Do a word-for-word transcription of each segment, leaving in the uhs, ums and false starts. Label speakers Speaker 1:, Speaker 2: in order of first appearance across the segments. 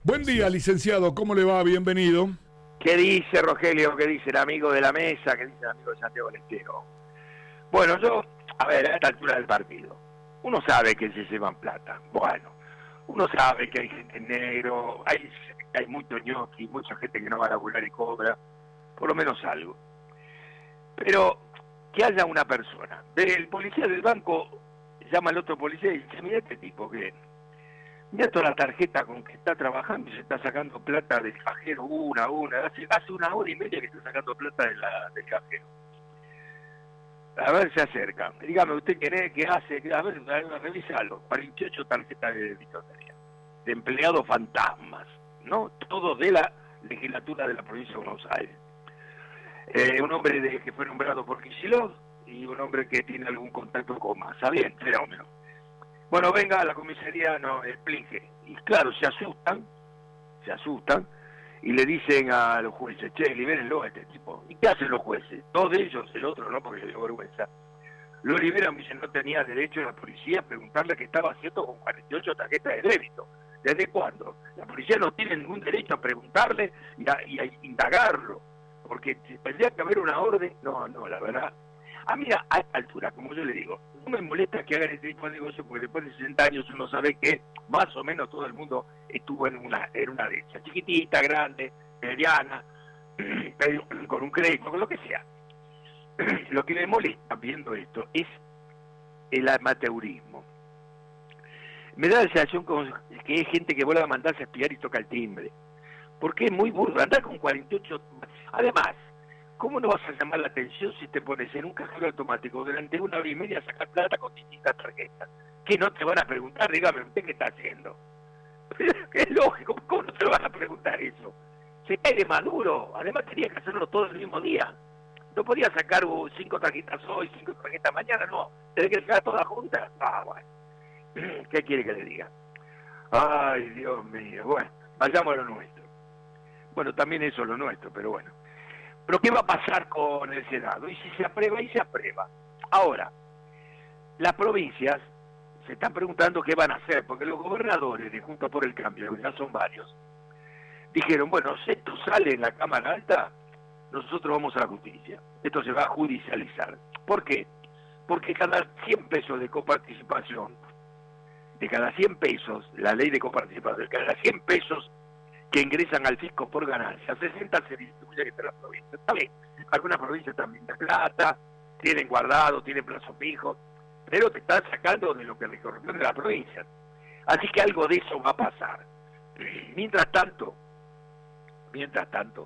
Speaker 1: Buen día, licenciado, ¿cómo le va? Bienvenido.
Speaker 2: ¿Qué dice Rogelio? ¿Qué dice el amigo de la mesa? ¿Qué dice el amigo de Santiago del Estero? Bueno, yo, a ver, a esta altura del partido, uno sabe que se llevan plata. Bueno, uno sabe que hay gente en negro, hay, hay mucho ñoqui, mucha gente que no va a laburar y cobra, por lo menos algo. Pero que haya una persona, el policía del banco llama al otro policía y dice, mira este tipo que... Mira toda la tarjeta con que está trabajando y se está sacando plata del cajero una a una. Hace, hace una hora y media que está sacando plata de la, del cajero. A ver, se acerca. Dígame, ¿usted qué, qué hace? A ver, revísalo. cuarenta y ocho tarjetas de débito tenía. De empleados fantasmas, ¿no? Todo de la legislatura de la provincia de Buenos Aires. Eh, un hombre de, que fue nombrado por Kicillof y un hombre que tiene algún contacto con Massa. Bien, fenómeno. Bueno, venga a la comisaría, no, explique. Y claro, se asustan, se asustan, y le dicen a los jueces, che, libérenlo a este tipo. ¿Y qué hacen los jueces? Dos de ellos, el otro no, porque le dio vergüenza. Lo liberan, dicen, no tenía derecho la policía a preguntarle qué estaba haciendo con cuarenta y ocho tarjetas de débito. ¿Desde cuándo? La policía no tiene ningún derecho a preguntarle y a, y a indagarlo, porque tendría que haber una orden. No, no, la verdad. A mí, a esta altura, como yo le digo, no me molesta que hagan este tipo de negocio, porque después de sesenta años uno sabe que más o menos todo el mundo estuvo en una en una de esas, chiquitita, grande, mediana, con un crédito, con lo que sea. Lo que me molesta viendo esto es el amateurismo. Me da la sensación como que hay gente que vuelve a mandarse a espiar y toca el timbre, porque es muy burdo, andar con cuarenta y ocho... Además, ¿cómo no vas a llamar la atención si te pones en un cajero automático durante una hora y media a sacar plata con distintas tarjetas? Que no te van a preguntar, dígame, ¿usted qué está haciendo? Es lógico, ¿cómo no te lo van a preguntar eso? Se cae de maduro, además tenía que hacerlo todo el mismo día. No podía sacar uh, cinco tarjetas hoy, cinco tarjetas mañana, no. Tenés que sacar todas juntas. Ah, bueno. ¿Qué quiere que le diga? Ay, Dios mío. Bueno, vayamos a lo nuestro. Bueno, también eso es lo nuestro, pero bueno. Pero ¿qué va a pasar con el Senado? Y si se aprueba, y se aprueba. Ahora, las provincias se están preguntando qué van a hacer, porque los gobernadores de Juntos por el Cambio, que ya son varios, dijeron, bueno, si esto sale en la Cámara Alta, nosotros vamos a la justicia. Esto se va a judicializar. ¿Por qué? Porque cada cien pesos de coparticipación, de cada cien pesos, la ley de coparticipación, de cada cien pesos que ingresan al fisco por ganancia, sesenta se distribuyen entre las provincias. Está bien, algunas provincias también de plata, tienen guardado, tienen plazo fijo, pero te están sacando de lo que le corresponde a la provincia. Así que algo de eso va a pasar. Mientras tanto, mientras tanto,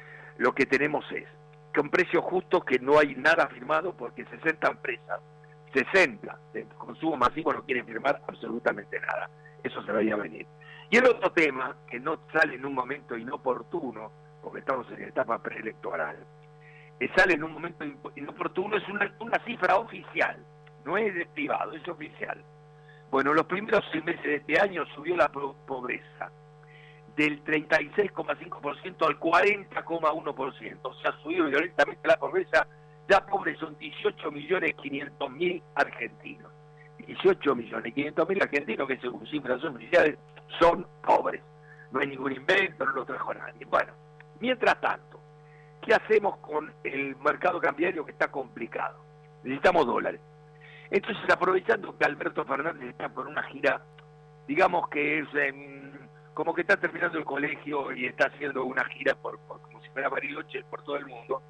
Speaker 2: lo que tenemos es que un precio justo, que no hay nada firmado, porque sesenta empresas, sesenta de consumo masivo no quieren firmar absolutamente nada. Eso se veía venir. Y el otro tema, que no sale en un momento inoportuno, porque estamos en etapa preelectoral, que sale en un momento inoportuno, es una, una cifra oficial, no es de privado, es oficial. Bueno, los primeros seis meses de este año subió la pobreza del treinta y seis coma cinco por ciento al cuarenta coma uno por ciento. O sea, subió violentamente la pobreza. Ya pobres son dieciocho millones quinientos mil argentinos. dieciocho millones quinientos mil argentinos que según cifras oficiales son pobres. No hay ningún invento, no lo trajo nadie. Bueno, mientras tanto, ¿qué hacemos con el mercado cambiario que está complicado? Necesitamos dólares. Entonces, aprovechando que Alberto Fernández está por una gira, digamos que es eh, como que está terminando el colegio y está haciendo una gira por, por como si fuera Bariloche por todo el mundo,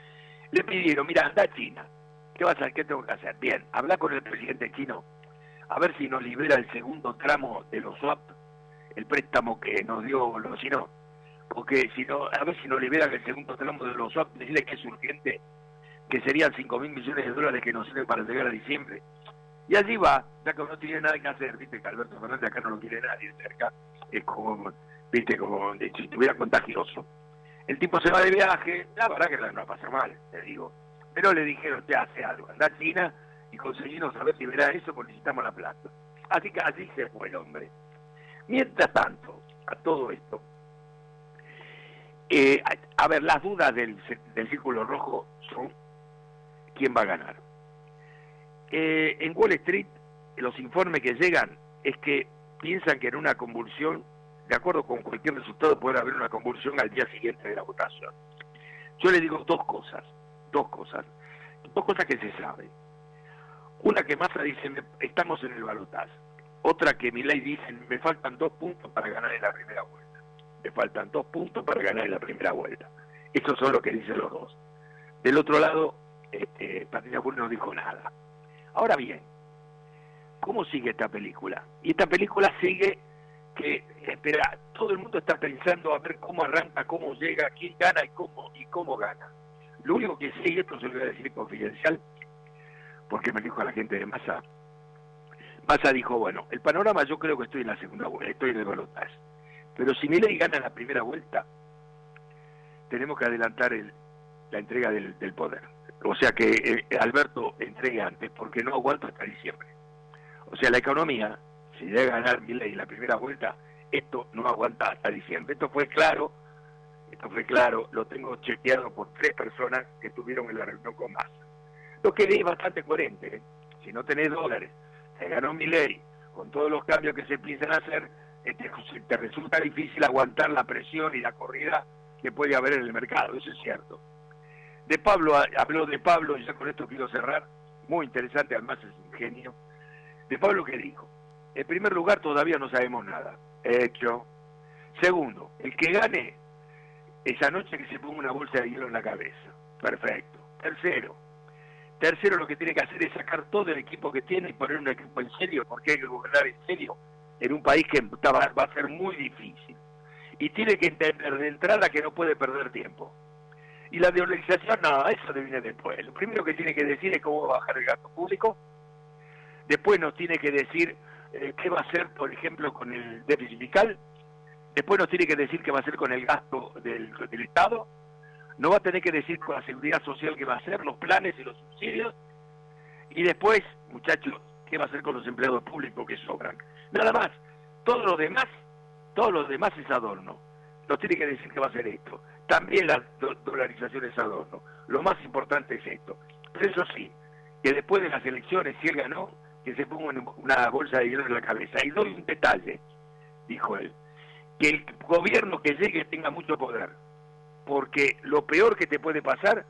Speaker 2: le pidieron, mira, anda a China. ¿Qué vas a hacer? ¿Qué tengo que hacer? Bien, habla con el presidente chino, a ver si nos libera el segundo tramo de los swap, el préstamo que nos dio los chinos, porque si no, a ver si nos liberan el segundo tramo de los swap, decirle que es urgente, que serían cinco mil millones de dólares que nos sirven para llegar a diciembre. Y allí va, ya que no tiene nada que hacer, viste que Alberto Fernández acá no lo quiere nadie cerca, es como, viste, como si estuviera contagioso. El tipo se va de viaje, la verdad que no va a pasar mal, te digo. Pero le dijeron, te hace algo, anda a China y conseguimos saber si verá eso, porque necesitamos la plata. Así que así se fue el hombre. Mientras tanto, a todo esto, eh, a, a ver, las dudas del, del Círculo Rojo son quién va a ganar. Eh, en Wall Street, los informes que llegan es que piensan que en una convulsión de acuerdo con cualquier resultado, puede haber una convulsión al día siguiente de la votación. Yo le digo dos cosas, dos cosas, dos cosas que se saben. Una, que Massa dice, estamos en el balotaje. Otra, que Milei dice, me faltan dos puntos para ganar en la primera vuelta. Me faltan dos puntos para ganar en la primera vuelta. Eso son lo que dicen los dos. Del otro lado, este, Patricia Bullrich no dijo nada. Ahora bien, ¿cómo sigue esta película? Y esta película sigue que, espera, todo el mundo está pensando a ver cómo arranca, cómo llega, quién gana y cómo, y cómo gana. Lo único que sigue, esto se lo voy a decir confidencial, porque me dijo a la gente de Massa. Massa dijo, bueno, el panorama, yo creo que estoy en la segunda vuelta, estoy en el balotaje. Pero si Milei gana en la primera vuelta, tenemos que adelantar el, la entrega del, del poder. O sea que eh, Alberto entregue antes, porque no aguanto hasta diciembre. O sea, la economía, si llega a ganar Milei en la primera vuelta, esto no aguanta hasta diciembre. Esto fue claro, esto fue claro, lo tengo chequeado por tres personas que estuvieron en la reunión con Massa. Lo que es bastante coherente, ¿eh? Si no tenés dólares, se ganó Milei, con todos los cambios que se empiezan a hacer, este, te resulta difícil aguantar la presión y la corrida que puede haber en el mercado, eso es cierto. De Pablo, habló de Pablo, y ya con esto quiero cerrar, muy interesante, además es un genio. De Pablo, ¿qué dijo? En primer lugar, todavía no sabemos nada. Hecho. Segundo, el que gane, esa noche que se ponga una bolsa de hielo en la cabeza. Perfecto. Tercero, tercero lo que tiene que hacer es sacar todo el equipo que tiene y poner un equipo en serio, porque hay que gobernar en serio en un país que va a ser muy difícil. Y tiene que entender de entrada que no puede perder tiempo. Y la dolarización, no, eso viene después. Lo primero que tiene que decir es cómo va a bajar el gasto público. Después nos tiene que decir eh, qué va a hacer, por ejemplo, con el déficit fiscal. Después nos tiene que decir qué va a hacer con el gasto del, del Estado. No va a tener que decir con la seguridad social qué va a hacer, los planes y los subsidios. Y después, muchachos, qué va a hacer con los empleados públicos que sobran. Nada más. Todo lo demás, todo lo demás es adorno. Nos tiene que decir que va a hacer esto. También la do dolarización es adorno. Lo más importante es esto. Pero eso sí, que después de las elecciones, si él ganó, que se ponga una bolsa de hielo en la cabeza. Y doy un detalle, dijo él, que el gobierno que llegue tenga mucho poder. Porque lo peor que te puede pasar,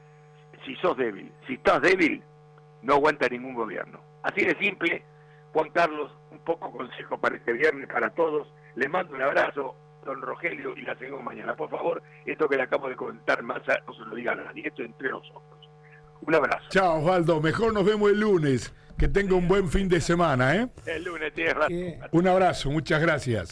Speaker 2: si sos débil, si estás débil, no aguanta ningún gobierno. Así de simple. Juan Carlos, un poco consejo para este viernes, para todos. Les mando un abrazo, don Rogelio, y la seguimos mañana. Por favor, esto que le acabo de contar más, no se lo diga a nadie, esto entre nosotros. Un abrazo.
Speaker 1: Chao, Osvaldo. Mejor nos vemos el lunes. Que tenga un buen fin de semana, ¿eh?
Speaker 2: El lunes, tienes razón.
Speaker 1: Un abrazo, muchas gracias.